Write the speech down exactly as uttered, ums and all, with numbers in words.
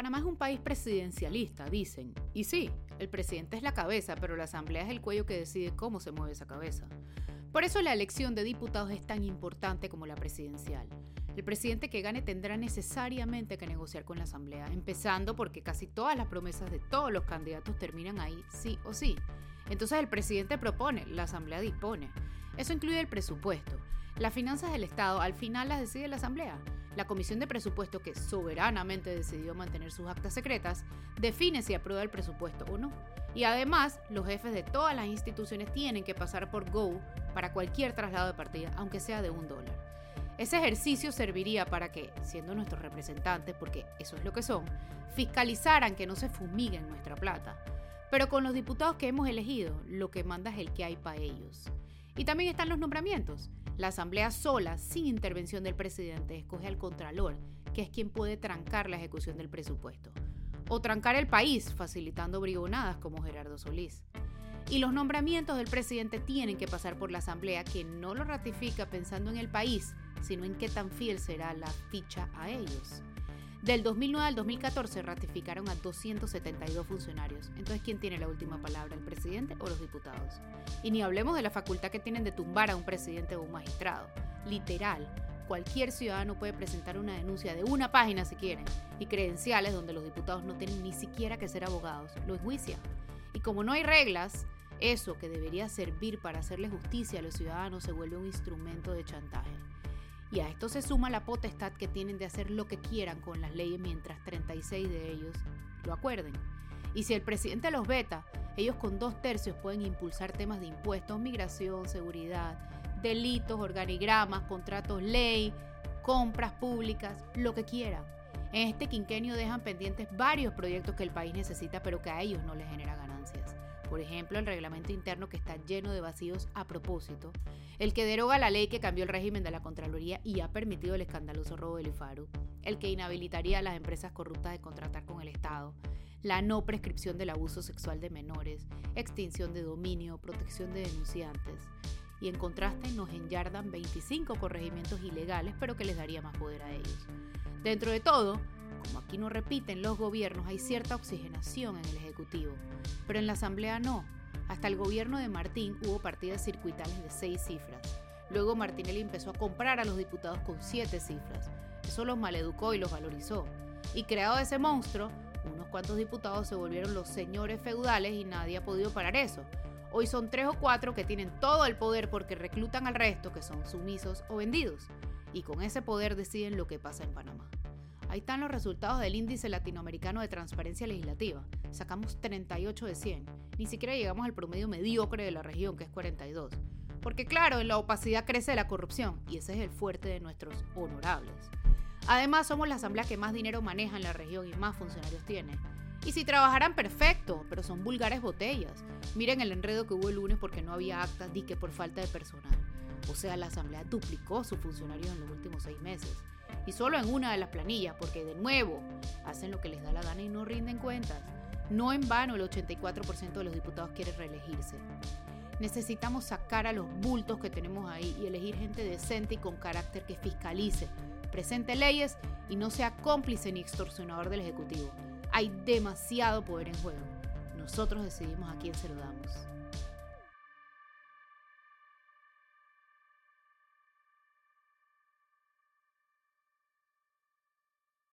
Panamá es un país presidencialista, dicen. Y sí, el presidente es la cabeza, pero la asamblea es el cuello que decide cómo se mueve esa cabeza. Por eso la elección de diputados es tan importante como la presidencial. El presidente que gane tendrá necesariamente que negociar con la asamblea, empezando porque casi todas las promesas de todos los candidatos terminan ahí sí o sí. Entonces el presidente propone, la asamblea dispone. Eso incluye el presupuesto. Las finanzas del Estado al final las decide la asamblea. La Comisión de Presupuesto, que soberanamente decidió mantener sus actas secretas, define si aprueba el presupuesto o no. Y además, los jefes de todas las instituciones tienen que pasar por Go para cualquier traslado de partida, aunque sea de un dólar. Ese ejercicio serviría para que, siendo nuestros representantes, porque eso es lo que son, fiscalizaran que no se fumiguen nuestra plata. Pero con los diputados que hemos elegido, lo que manda es el que hay para ellos. Y también están los nombramientos. La asamblea sola, sin intervención del presidente, escoge al contralor, que es quien puede trancar la ejecución del presupuesto. O trancar el país, facilitando brigonadas como Gerardo Solís. Y los nombramientos del presidente tienen que pasar por la asamblea, que no lo ratifica pensando en el país, sino en qué tan fiel será la ficha a ellos. Del dos mil nueve al dos mil catorce ratificaron a doscientos setenta y dos funcionarios. Entonces, ¿quién tiene la última palabra, el presidente o los diputados? Y ni hablemos de la facultad que tienen de tumbar a un presidente o un magistrado. Literal, cualquier ciudadano puede presentar una denuncia de una página si quieren, y credenciales donde los diputados no tienen ni siquiera que ser abogados, lo enjuician. Y como no hay reglas, eso que debería servir para hacerle justicia a los ciudadanos se vuelve un instrumento de chantaje. Y a esto se suma la potestad que tienen de hacer lo que quieran con las leyes mientras treinta y seis de ellos lo acuerden. Y si el presidente los veta, ellos con dos tercios pueden impulsar temas de impuestos, migración, seguridad, delitos, organigramas, contratos ley, compras públicas, lo que quieran. En este quinquenio dejan pendientes varios proyectos que el país necesita, pero que a ellos no les genera ganancias. Por ejemplo, el reglamento interno, que está lleno de vacíos a propósito, el que deroga la ley que cambió el régimen de la Contraloría y ha permitido el escandaloso robo del IFARU, el que inhabilitaría a las empresas corruptas de contratar con el Estado, la no prescripción del abuso sexual de menores, extinción de dominio, protección de denunciantes. Y en contraste nos enyardan veinticinco corregimientos ilegales, pero que les daría más poder a ellos. Dentro de todo, como aquí no repiten los gobiernos, hay cierta oxigenación en el Ejecutivo, pero en la Asamblea no. Hasta el gobierno de Martín hubo partidas circuitales de seis cifras. Luego Martinelli empezó a comprar a los diputados con siete cifras. Eso los maleducó y los valorizó. Y creado ese monstruo, unos cuantos diputados se volvieron los señores feudales y nadie ha podido parar eso. Hoy son tres o cuatro que tienen todo el poder porque reclutan al resto, que son sumisos o vendidos. Y con ese poder deciden lo que pasa en Panamá. Ahí están los resultados del Índice Latinoamericano de Transparencia Legislativa. Sacamos treinta y ocho de cien. Ni siquiera llegamos al promedio mediocre de la región, que es cuarenta y dos. Porque claro, en la opacidad crece la corrupción, y ese es el fuerte de nuestros honorables. Además, somos la asamblea que más dinero maneja en la región y más funcionarios tiene. Y si trabajaran, perfecto, pero son vulgares botellas. Miren el enredo que hubo el lunes porque no había actas, dique por falta de personal. O sea, la asamblea duplicó sus funcionarios en los últimos seis meses. Y solo en una de las planillas, porque de nuevo, hacen lo que les da la gana y no rinden cuentas. No en vano el ochenta y cuatro por ciento de los diputados quiere reelegirse. Necesitamos sacar a los bultos que tenemos ahí y elegir gente decente y con carácter que fiscalice, presente leyes y no sea cómplice ni extorsionador del Ejecutivo. Hay demasiado poder en juego. Nosotros decidimos a quién se lo damos.